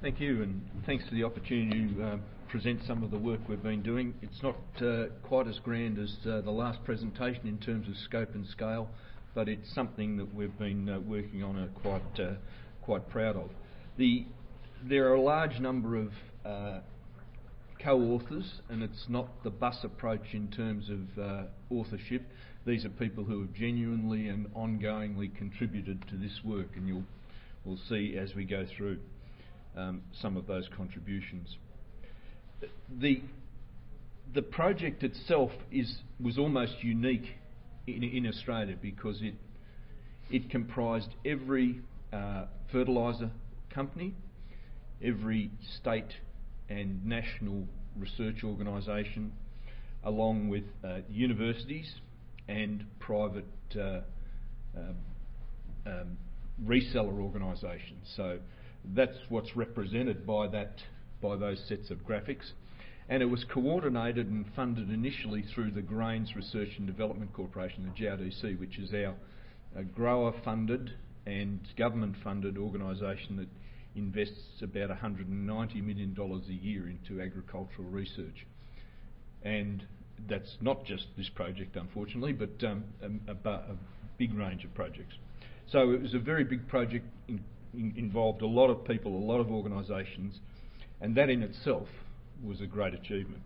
Thank you, and thanks for the opportunity to present some of the work we've been doing. It's not quite as grand as the last presentation in terms of scope and scale, but it's something that we've been working on and quite proud of. There are a large number of co-authors, and it's not the bus approach in terms of authorship. These are people who have genuinely and ongoingly contributed to this work, and we'll see as we go through some of those contributions. The project itself was almost unique in Australia because it comprised every fertiliser company, every state and national research organisation, along with universities and private reseller organisations. So that's what's represented by those sets of graphics. And it was coordinated and funded initially through the Grains Research and Development Corporation, the GRDC, which is our grower-funded and government-funded organisation that invests about $190 million a year into agricultural research. And that's not just this project, unfortunately, but a big range of projects. So it was a very big project, involved a lot of people, a lot of organisations, and that in itself was a great achievement.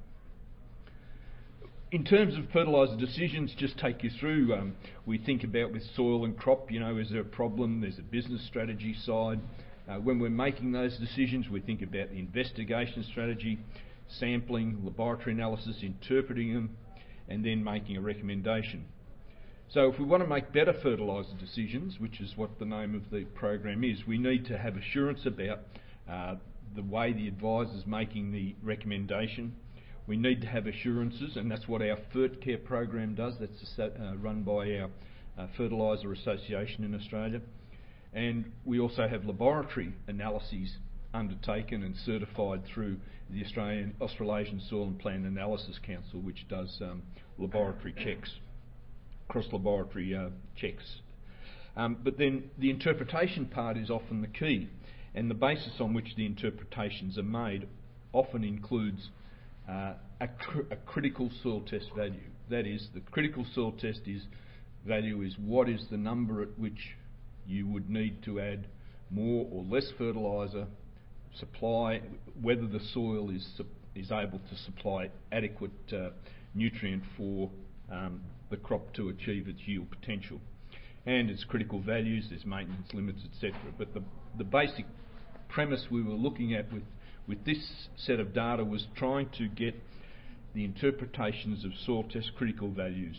In terms of fertiliser decisions, just take you through, we think about with soil and crop, is there a problem? There's a business strategy side. When we're making those decisions, we think about the investigation strategy, sampling, laboratory analysis, interpreting them, and then making a recommendation. So if we want to make better fertiliser decisions, which is what the name of the program is, we need to have assurance about the way the advisor's making the recommendation. We need to have assurances, and that's what our FertCare program does. That's run by our Fertiliser Association in Australia. And we also have laboratory analyses undertaken and certified through the Australasian Soil and Plant Analysis Council, which does laboratory checks, cross-laboratory checks. But then the interpretation part is often the key, and the basis on which the interpretations are made often includes a critical soil test value. That is, the critical soil test value is what is the number at which you would need to add more or less fertiliser, supply, whether the soil is able to supply adequate nutrient for the crop to achieve its yield potential. And its critical values, there's maintenance limits, etc. But the basic premise we were looking at with this set of data was trying to get the interpretations of soil test critical values.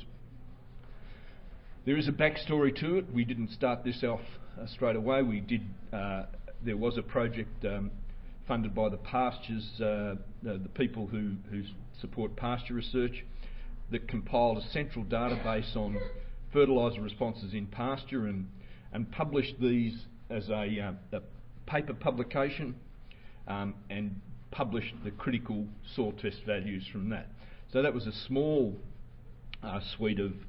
There is a backstory to it. We didn't start this off straight away. There was a project funded by the pastures, the people who support pasture research, that compiled a central database on fertiliser responses in pasture and published these as a paper publication and published the critical soil test values from that. So that was a small suite of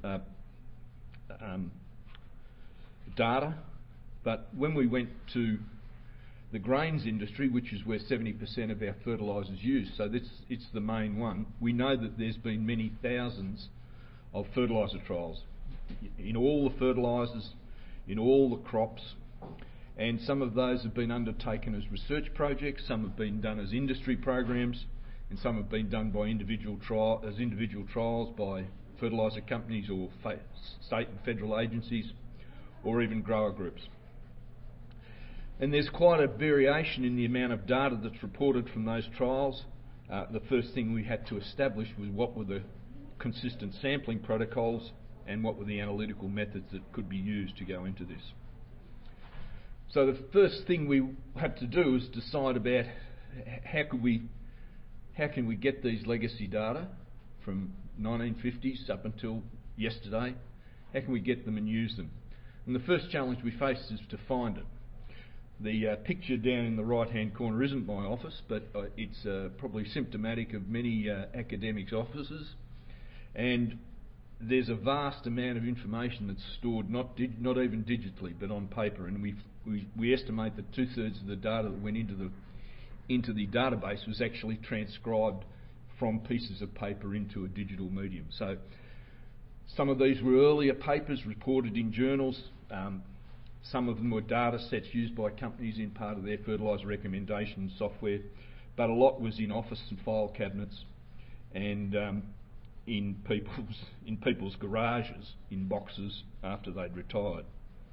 data, but when we went to the grains industry, which is where 70% of our fertilisers used, so it's the main one, we know that there's been many thousands of fertiliser trials in all the fertilisers, in all the crops, and some of those have been undertaken as research projects, some have been done as industry programs, and some have been done by individual trials by fertiliser companies or state and federal agencies, or even grower groups. And there's quite a variation in the amount of data that's reported from those trials. The first thing we had to establish was what were the consistent sampling protocols and what were the analytical methods that could be used to go into this. So the first thing we had to do was decide about how can we get these legacy data from 1950s up until yesterday. How can we get them and use them? And the first challenge we faced is to find it. The picture down in the right-hand corner isn't my office, but it's probably symptomatic of many academics' offices. And there's a vast amount of information that's stored not even digitally, but on paper. And we estimate that 2/3 of the data that went into into the database was actually transcribed from pieces of paper into a digital medium. So some of these were earlier papers reported in journals. Some of them were data sets used by companies in part of their fertiliser recommendation software, but a lot was in office and file cabinets and in people's garages, in boxes after they'd retired.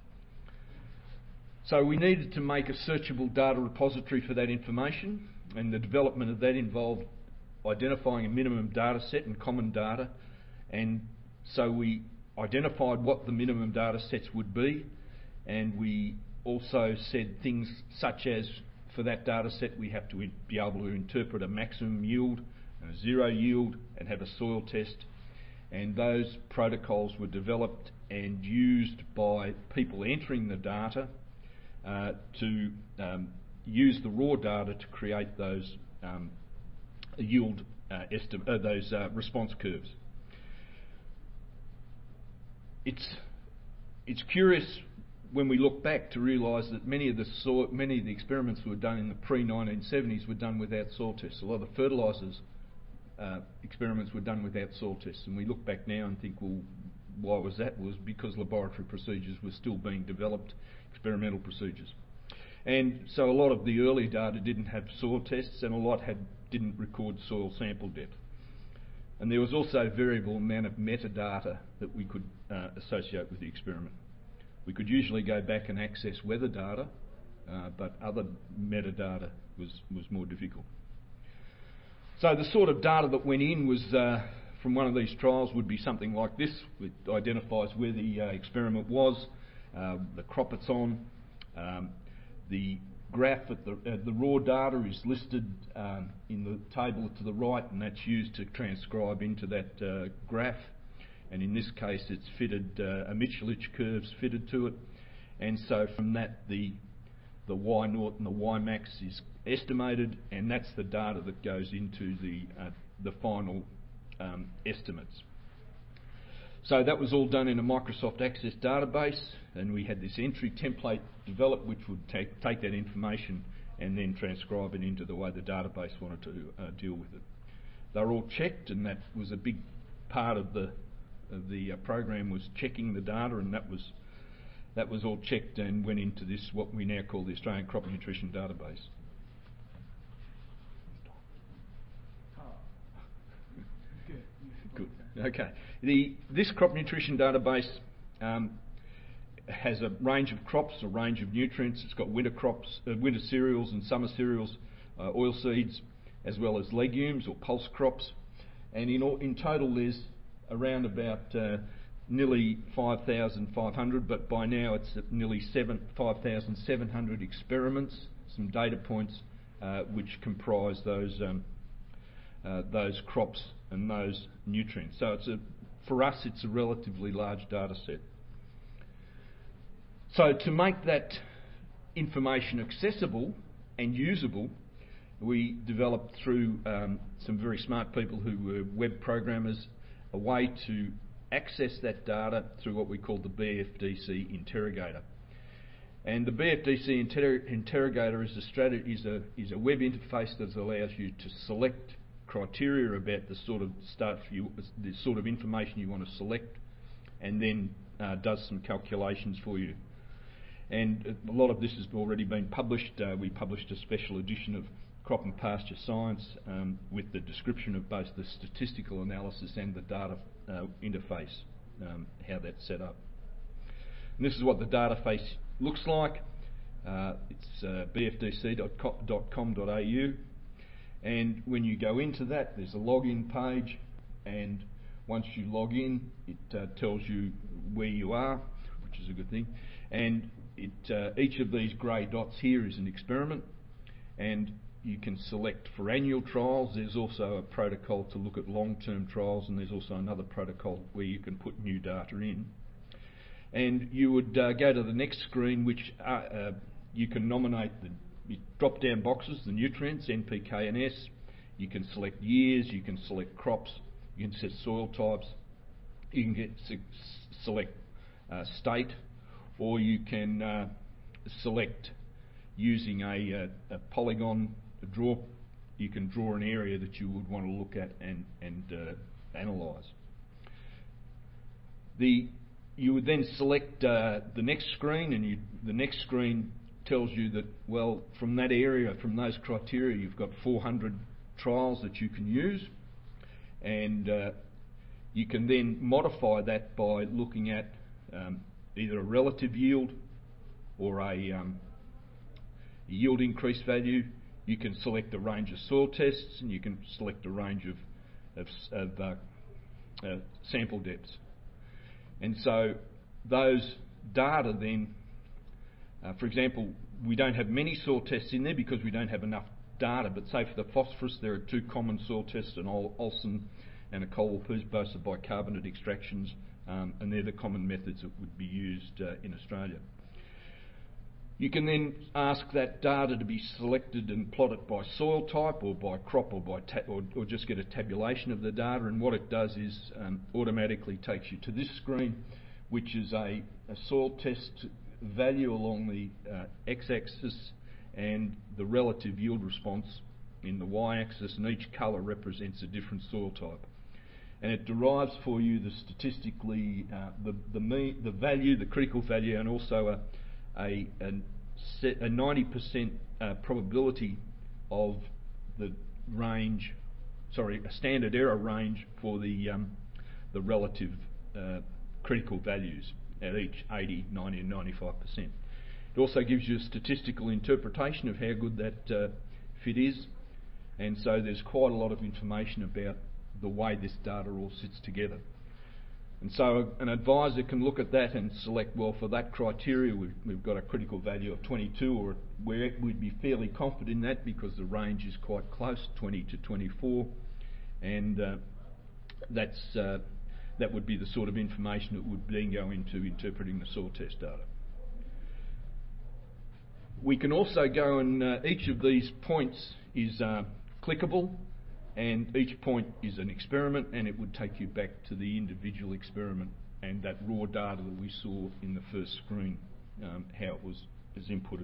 So we needed to make a searchable data repository for that information, and the development of that involved identifying a minimum data set and common data, and so we identified what the minimum data sets would be, and we also said things such as, for that data set we have to be able to interpret a maximum yield and a zero yield and have a soil test, and those protocols were developed and used by people entering the data to use the raw data to create those yield response curves. It's curious when we look back to realise that many of the experiments that were done in the pre-1970s were done without soil tests. A lot of the fertilisers experiments were done without soil tests, and we look back now and think, well, why was that? It was because laboratory procedures were still being developed, experimental procedures. And so a lot of the early data didn't have soil tests, and a lot didn't record soil sample depth. And there was also a variable amount of metadata that we could associate with the experiment. We could usually go back and access weather data, but other metadata was more difficult. So the sort of data that went in was from one of these trials would be something like this. It identifies where the experiment was, the crop it's on. The graph at the raw data is listed in the table to the right, and that's used to transcribe into that graph. And in this case, it's fitted a Mitscherlich curve's fitted to it, and so from that the Y0 and the Ymax is estimated, and that's the data that goes into the final estimates. So that was all done in a Microsoft Access database, and we had this entry template developed which would take that information and then transcribe it into the way the database wanted to deal with it. They were all checked, and that was a big part of the program, was checking the data, and that was all checked and went into this, what we now call the Australian Crop Nutrition Database. Good. Okay. This crop nutrition database has a range of crops, a range of nutrients. It's got winter crops, winter cereals and summer cereals, oilseeds, as well as legumes or pulse crops. And in total, there's around about nearly 5,500, but by now it's at nearly 5,700 experiments, some data points which comprise those crops and those nutrients. So for us, it's a relatively large data set. So to make that information accessible and usable, we developed through some very smart people who were web programmers a way to access that data through what we call the BFDC interrogator. And the BFDC interrogator is a web interface that allows you to select criteria about the sort of information you want to select, and then does some calculations for you. And a lot of this has already been published. We published a special edition of Crop and Pasture Science with the description of both the statistical analysis and the data interface, how that's set up. And this is what the data face looks like. It's bfdc.com.au, and when you go into that, there's a login page, and once you log in, it tells you where you are, which is a good thing, and each of these grey dots here is an experiment, and you can select for annual trials. There's also a protocol to look at long-term trials, and there's also another protocol where you can put new data in. And you would go to the next screen, which you can nominate the drop-down boxes, the nutrients, NPK and S. You can select years, you can select crops, you can set soil types, you can select state, or you can select using a polygon you can draw an area that you would want to look at and analyse. You would then select the next screen, and the next screen tells you that, well, from that area, from those criteria, you've got 400 trials that you can use, and you can then modify that by looking at either a relative yield or a yield increase value. You can select a range of soil tests, and you can select a range of sample depths. And so those data then, for example, we don't have many soil tests in there because we don't have enough data, but say for the phosphorus there are two common soil tests, an Olsen and a Colwell-Pease, both are bicarbonate extractions, and they're the common methods that would be used in Australia. You can then ask that data to be selected and plotted by soil type or by crop or just get a tabulation of the data, and what it does is automatically takes you to this screen, which is a soil test value along the x-axis and the relative yield response in the y-axis, and each colour represents a different soil type. And it derives for you the statistically the value, the critical value, and also a 90% probability of the range, a standard error range for the relative critical values at each 80, 90 and 95%. It also gives you a statistical interpretation of how good that fit is, and so there's quite a lot of information about the way this data all sits together. And so an advisor can look at that and select, well, for that criteria we've got a critical value of 22, or we'd be fairly confident in that because the range is quite close, 20 to 24, and that would be the sort of information that would then go into interpreting the soil test data. We can also go and each of these points is clickable, and each point is an experiment, and it would take you back to the individual experiment and that raw data that we saw in the first screen, how it was inputted.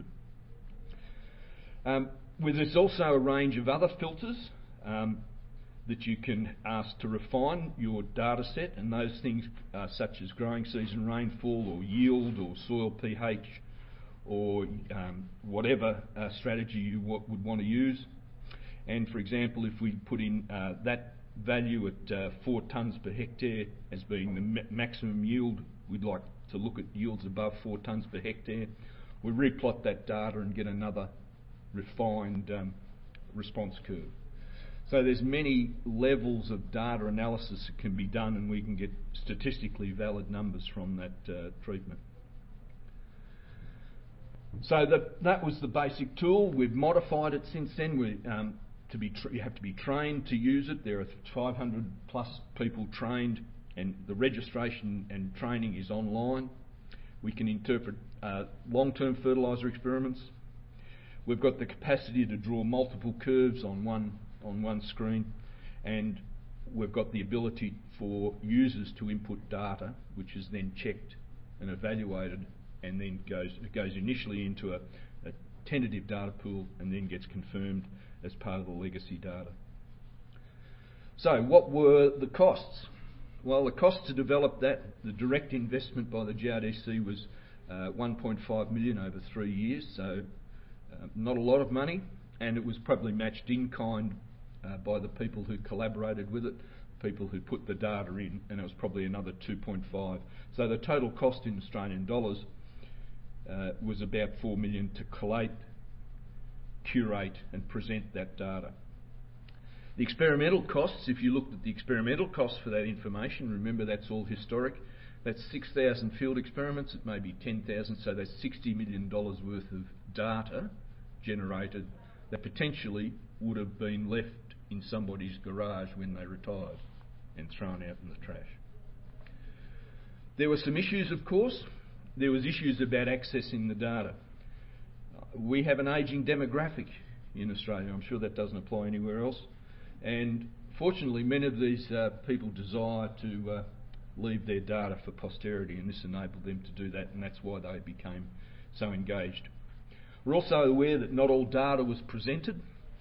There's also a range of other filters that you can ask to refine your data set, and those things are such as growing season rainfall or yield or soil pH or whatever strategy you would want to use. And for example, if we put in that value at 4 tonnes per hectare as being the maximum yield, we'd like to look at yields above 4 tonnes per hectare. We replot that data and get another refined response curve. So there's many levels of data analysis that can be done, and we can get statistically valid numbers from that treatment. So that was the basic tool. We've modified it since then. You have to be trained to use it. There are 500 plus people trained, and the registration and training is online. We can interpret long-term fertiliser experiments. We've got the capacity to draw multiple curves on one screen, and we've got the ability for users to input data, which is then checked and evaluated, and then goes initially into a tentative data pool and then gets confirmed as part of the legacy data. So what were the costs? Well, the cost to develop that, the direct investment by the GRDC was 1.5 million over 3 years, so not a lot of money, and it was probably matched in kind by the people who collaborated with it, people who put the data in, and it was probably another 2.5. So the total cost in Australian dollars was about 4 million to collate, curate and present that data. The experimental costs, if you looked at the experimental costs for that information, remember that's all historic, that's 6,000 field experiments, it may be 10,000, so that's $60 million worth of data generated that potentially would have been left in somebody's garage when they retired and thrown out in the trash. There were some issues, of course. There was issues about accessing the data. We have an ageing demographic in Australia. I'm sure that doesn't apply anywhere else. And fortunately, many of these people desire to leave their data for posterity, and this enabled them to do that, and that's why they became so engaged. We're also aware that not all data was presented,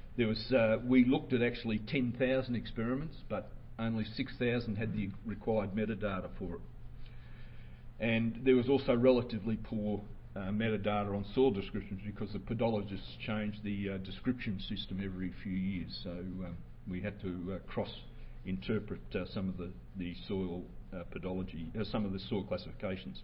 We looked at actually 10,000 experiments, but only 6,000 had the required metadata for it. And there was also relatively poor metadata on soil descriptions because the podologists changed the description system every few years. So we had to cross-interpret some of the soil podology, some of the soil classifications.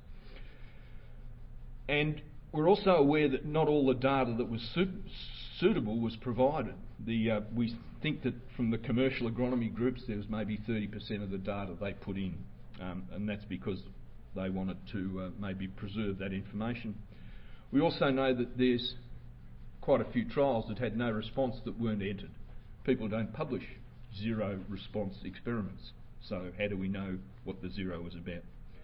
And we're also aware that not all the data that was suitable was provided. We think that from the commercial agronomy groups there was maybe 30% of the data they put in, and that's because they wanted to maybe preserve that information. We also know that there's quite a few trials that had no response that weren't entered. People don't publish zero response experiments, so how do we know what the zero was about?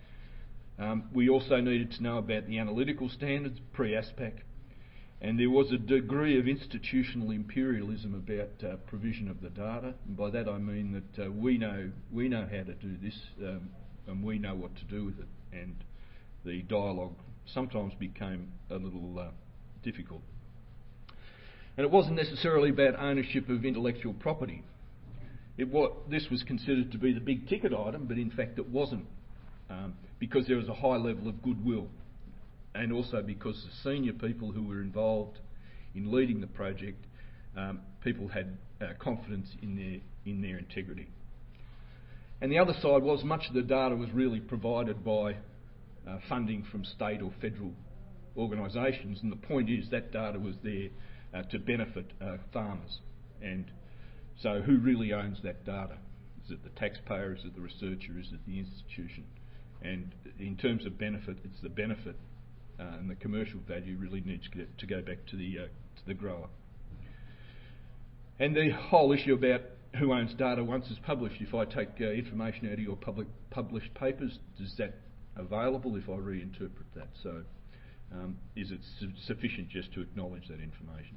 We also needed to know about the analytical standards, pre-ASPAC, and there was a degree of institutional imperialism about provision of the data. And by that I mean that we know how to do this, and we know what to do with it. And the dialogue sometimes became a little difficult. And it wasn't necessarily about ownership of intellectual property. This was considered to be the big ticket item, but in fact it wasn't, because there was a high level of goodwill, and also because the senior people who were involved in leading the project, people had confidence in their integrity. And the other side was much of the data was really provided by funding from state or federal organisations, and the point is that data was there to benefit farmers. And so who really owns that data? Is it the taxpayer? Is it the researcher? Is it the institution? And in terms of benefit, it's the benefit, and the commercial value really needs to go back to the grower. And the whole issue about who owns data once it's published, if I take information out of your published papers, is that available if I reinterpret that? So is it sufficient just to acknowledge that information?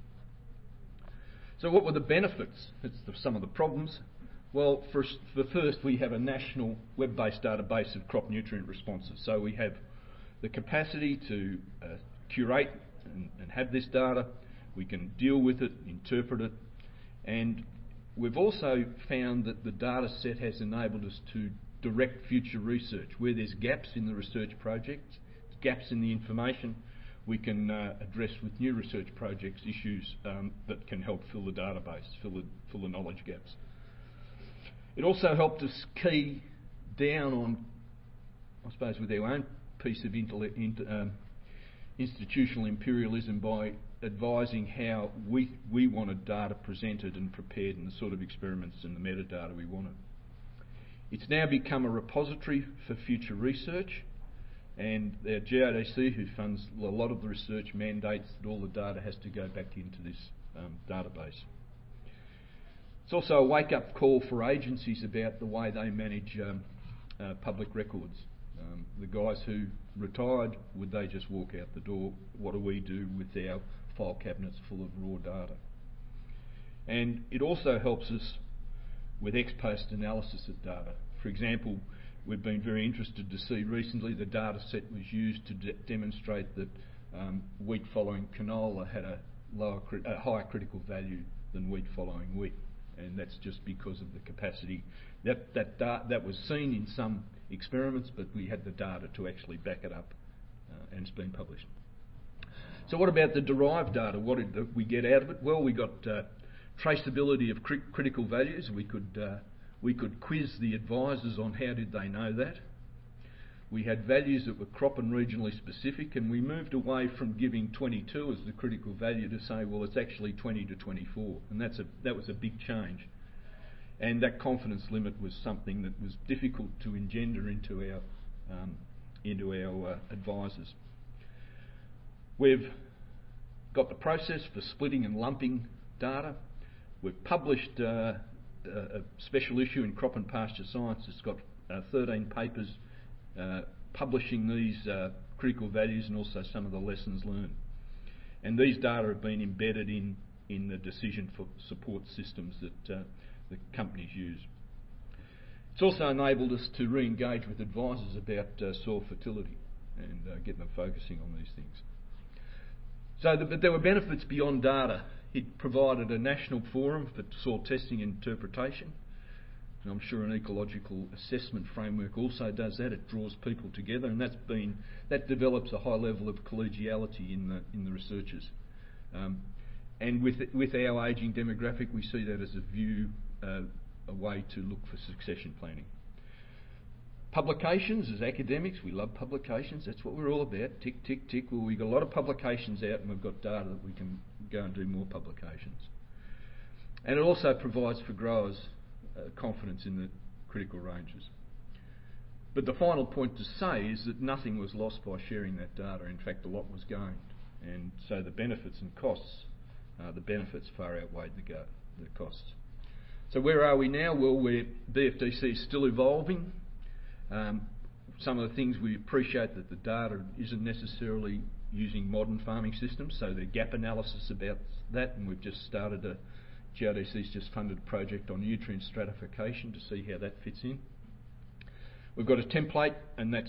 So what were the benefits? It's some of the problems. Well, first, we have a national web-based database of crop nutrient responses. So we have the capacity to curate and have this data. We can deal with it, interpret it, and we've also found that the data set has enabled us to direct future research. Where there's gaps in the research projects, gaps in the information, we can address with new research projects issues that can help fill the database, fill the knowledge gaps. It also helped us key down on, I suppose, with our own piece of institutional imperialism by advising how we wanted data presented and prepared and the sort of experiments and the metadata we wanted. It's now become a repository for future research, and our GRDC, who funds a lot of the research, mandates that all the data has to go back into this database. It's also a wake-up call for agencies about the way they manage public records. The guys who retired, would they just walk out the door? What do we do with our file cabinets full of raw data? And it also helps us with ex-post analysis of data. For example, we've been very interested to see recently the data set was used to demonstrate that wheat following canola had a higher critical value than wheat following wheat. And that's just because of the capacity. That was seen in some experiments, but we had the data to actually back it up, and it's been published. So what about the derived data? What did we get out of it? Well, we got traceability of critical values. We could quiz the advisors on how did they know that. We had values that were crop and regionally specific, and we moved away from giving 22 as the critical value to say, well, it's actually 20 to 24, and that was a big change. And that confidence limit was something that was difficult to engender into our advisors. We've got the process for splitting and lumping data. We've published a special issue in Crop and Pasture Science. It's got 13 papers publishing these critical values and also some of the lessons learned. And these data have been embedded in the decision for support systems that the companies use. It's also enabled us to re-engage with advisors about soil fertility and get them focusing on these things. So but there were benefits beyond data It provided a national forum for soil testing and interpretation. And I'm sure an ecological assessment framework also does that. It draws people together, and that develops a high level of collegiality in the researchers. And with our ageing demographic, we see that as a way to look for succession planning. Publications, as academics, we love publications. That's what we're all about. Tick, tick, tick. Well, we've got a lot of publications out, and we've got data that we can go and do more publications. And it also provides for growers confidence in the critical ranges. But the final point to say is that nothing was lost by sharing that data. In fact, a lot was gained. And so the benefits and costs, the benefits far outweighed the costs. So where are we now? Well, BFDC is still evolving. Some of the things we appreciate that the data isn't necessarily using modern farming systems, so there's gap analysis about that, and we've just started GRDC's just funded a project on nutrient stratification to see how that fits in. We've got a template, and that's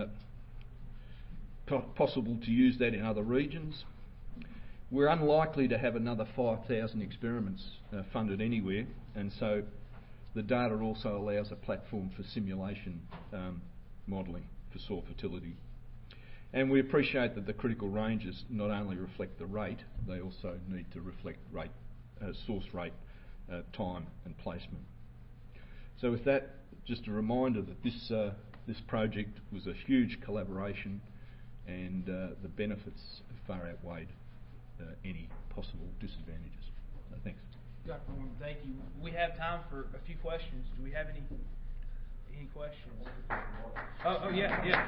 possible to use that in other regions. We're unlikely to have another 5,000 experiments funded anywhere, and so the data also allows a platform for simulation modelling for soil fertility. And we appreciate that the critical ranges not only reflect the rate, they also need to reflect rate, source rate, time and placement. So with that, just a reminder that this project was a huge collaboration, and the benefits far outweighed any possible disadvantages. Thanks. Dr. Norman, thank you. We have time for a few questions. Do we have any questions? Oh yeah.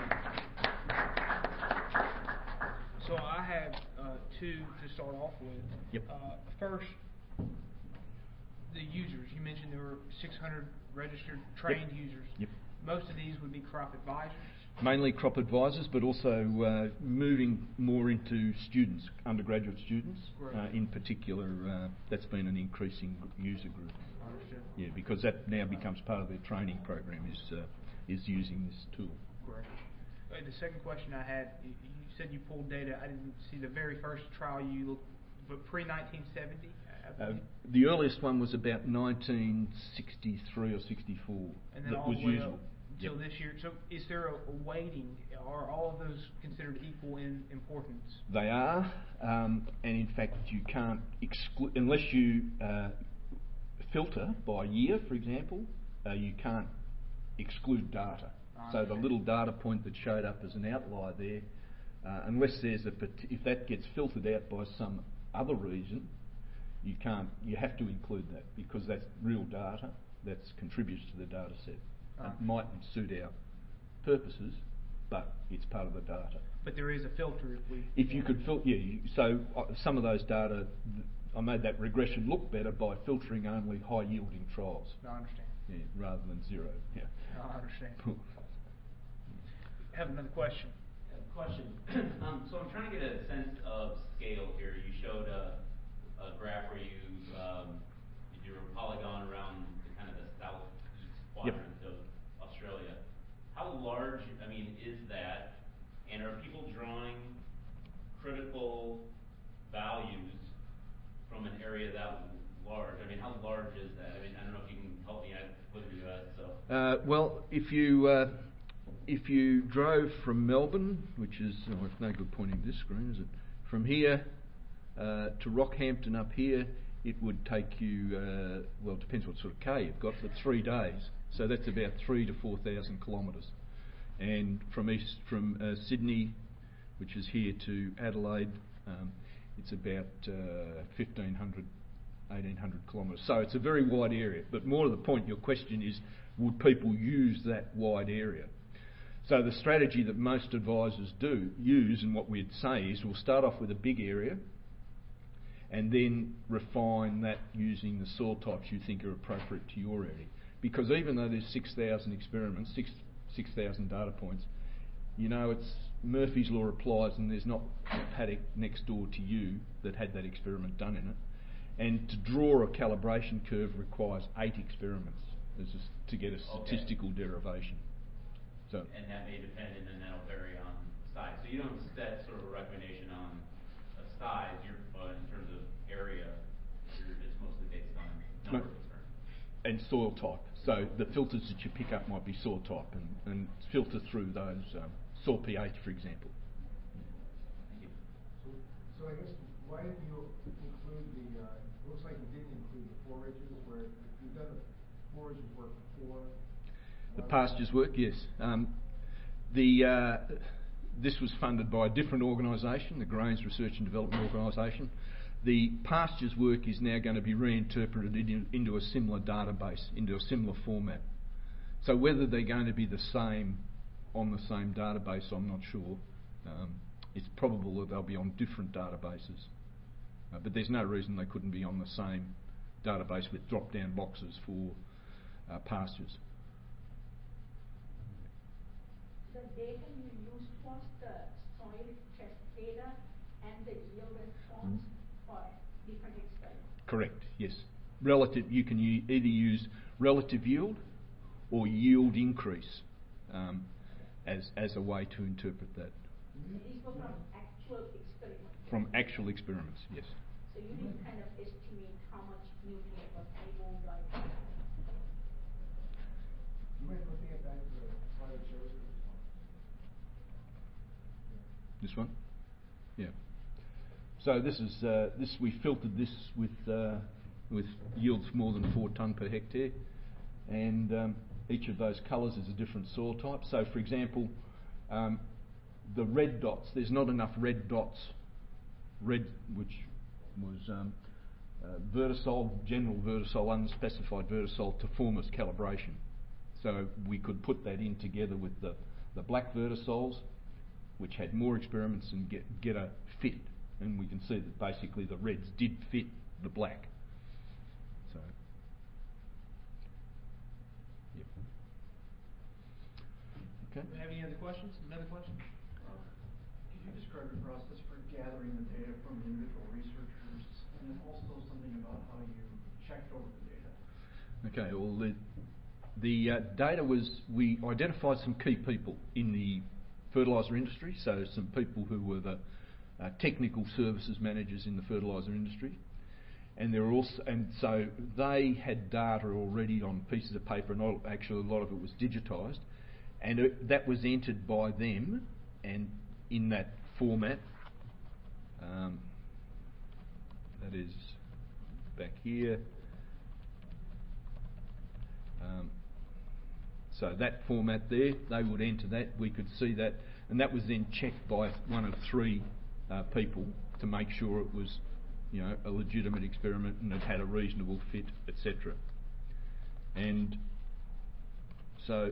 So I have two to start off with. Yep. First, the users. You mentioned there were 600 registered trained users. Yep. Most of these would be crop advisors. Mainly crop advisors, but also moving more into students, undergraduate students. Right. In particular, that's been an increasing user group. Understood. Yeah, because that now becomes part of their training program is using this tool. Correct. The second question I had, you said you pulled data. I didn't see the very first trial you looked, but pre-1970? The earliest one was about 1963 or 64. And then that all was the way usual. up till this year. So is there a weighting? Are all of those considered equal in importance? They are, and in fact you can't exclude, unless you filter by year, for example, you can't exclude data. So the little data point that showed up as an outlier there, unless there's if that gets filtered out by some other reason, you have to include that, because that's real data that contributes to the data set. It mightn't suit our purposes, but it's part of the data. But there is a filter if you could filter, so some of those data, I made that regression look better by filtering only high yielding trials. No, I understand. Yeah, rather than zero. Yeah. No, I understand. Have another question. Question. So I'm trying to get a sense of scale here. You showed a graph where you drew a polygon around kind of the southeast quadrant of Australia. How large, is that? And are people drawing critical values from an area that large? How large is that? I don't know if you can help me. I live in the US, so. Well, if you drove from Melbourne, which is, it's no good pointing this screen, is it? From here to Rockhampton up here, it would take you, well, it depends what sort of car you've got, but 3 days. So that's about 3,000 to 4,000 kilometres. And from Sydney, which is here, to Adelaide, it's about 1,500, 1,800 kilometres. So it's a very wide area. But more to the point, your question is, would people use that wide area? So the strategy that most advisors do use, and what we'd say is, we'll start off with a big area and then refine that using the soil types you think are appropriate to your area. Because even though there's 6,000 experiments, 6,000 data points, it's Murphy's Law applies, and there's not a paddock next door to you that had that experiment done in it. And to draw a calibration curve requires 8 experiments to get a statistical derivation. So, and that may depend, and then that'll vary on size. So you don't set sort of a recommendation on a size, in terms of area. and soil type. So the filters that you pick up might be soil type and filter through those soil pH, for example. So I guess why didn't you include the? Looks like you didn't include the forages where you've done the forages work before. The pastures work, yes. This was funded by a different organisation, the Grains Research and Development Organisation. The pastures work is now going to be reinterpreted into a similar database, into a similar format. So whether they're going to be the same on the same database, I'm not sure. It's probable that they'll be on different databases. But there's no reason they couldn't be on the same database with drop-down boxes for pastures. The data you used was the soil test data and the yield response for different experiments. Correct, yes. Relative, you can either use relative yield or yield increase as a way to interpret that. These were from actual experiments. From actual experiments, yes. So you didn't kind of estimate how much nutrient was removed or You might want to get back to the slide that shows the response. This one? Yeah. So this we filtered this with yields more than 4 tonne per hectare, and each of those colours is a different soil type. So, for example, the red dots, there's not enough red dots, red which was vertisol, general vertisol, unspecified vertisol, to form as calibration. So we could put that in together with the black vertisols, which had more experiments, and get a fit. And we can see that basically the reds did fit the black. So, yep. Okay. Do we have any other questions? Another question? Could you describe your process for gathering the data from the individual researchers, and then also something about how you checked over the data? Okay, well, the data was, we identified some key people in the fertiliser industry, so some people who were the technical services managers in the fertiliser industry, and there were also, and so they had data already on pieces of paper, and actually a lot of it was digitised, and that was entered by them, and in that format, that is back here. So that format there, they would enter that, we could see that, and that was then checked by one of 3 people to make sure it was, you know, a legitimate experiment and it had a reasonable fit, etc. And so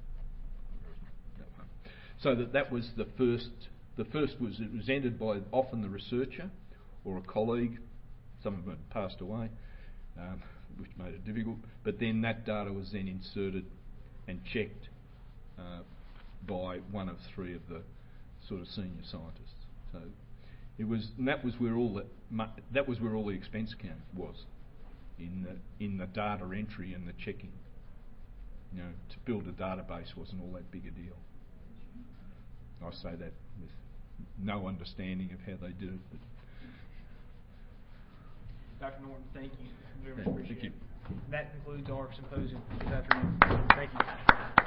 that was the first. The first was, it was entered by often the researcher or a colleague. Some of them had passed away, which made it difficult. But then that data was then inserted and checked by one of 3 of the sort of senior scientists. So it was, and that was where all the expense count was, in the data entry and the checking. You know, to build a database wasn't all that big a deal. I say that with no understanding of how they did it. But Dr. Norton, thank you. Very much yeah, appreciate thank you. it. That concludes our symposium this afternoon. Thank you.